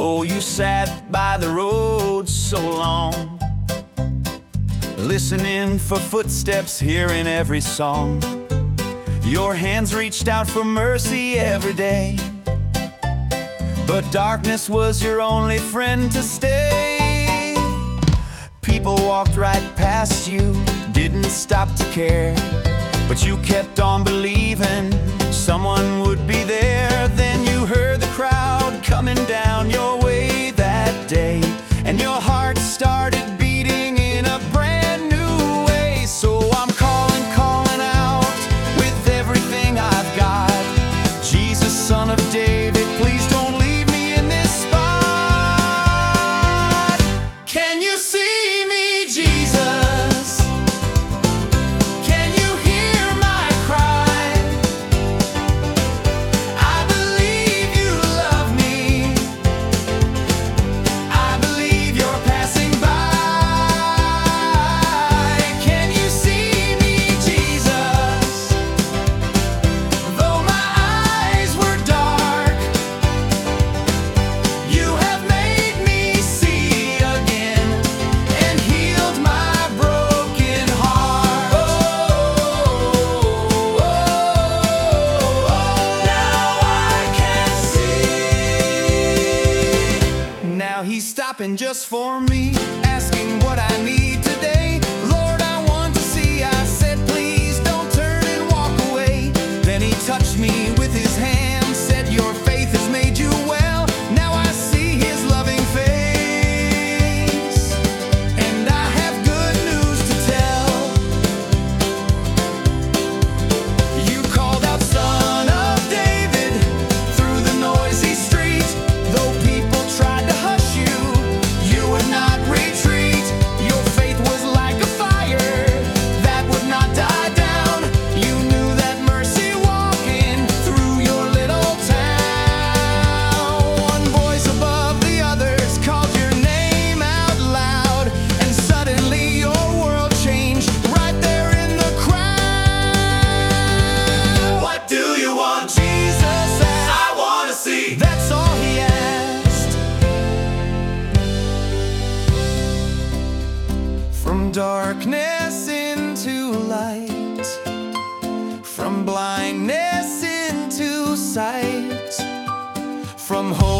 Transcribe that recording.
Oh, you sat by the road so long, listening for footsteps, hearing every song. Your hands reached out for mercy every day, but darkness was your only friend to stay. People walked right past you, didn't stop to care, but you kept on believing someone would be there. Then you heard the crowd coming down your way that day, and your heart started beating in a brand new way. So I'm calling out with everything I've got. Jesus, Son of David, please don't leave me in this spot. Can you see me, Jesus? Can you hear my cry? I believe you love me. I believe you're passing by. Can you see me, Jesus? Though my eyes were dark, you have made me see again and healed my broken heart. Now I can see. Now he's stopping just for me, asking what I need today. Lord, I want to see. I said, please don't turn and walk away. Then he touched me with his hand, said, your faith has made you well. Now I see his loving face, and I have good news to tell. You called out, Son of David, through the noisy street. Though people tried to hush you, you would not retreat. Your faith was like a fire that would not die down. You knew that mercy walking through your little town. One voice above the others called your name out loud, and suddenly your world changed right there in the crowd. What do you want? Jesus asked. I want to see. That's all he asked. From darkness into light, from blindness into sight, from hope